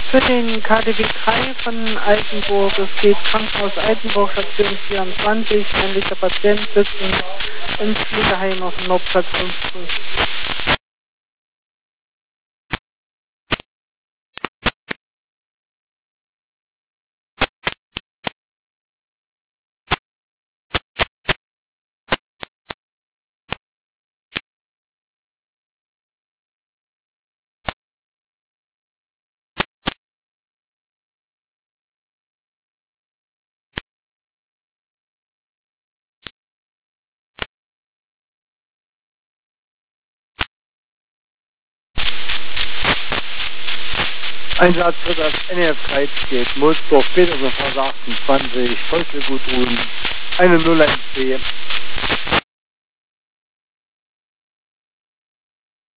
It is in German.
Für den KDW 3 von Altenburg. Es geht Krankenhaus Altenburg, Station 24, männlicher Patient sitzen im Pflegeheim auf dem Nordplatz 15. Einsatz für das NF 13 Mulsdorf, Petersen Straße 28, Teufelgutruhen, eine 01C.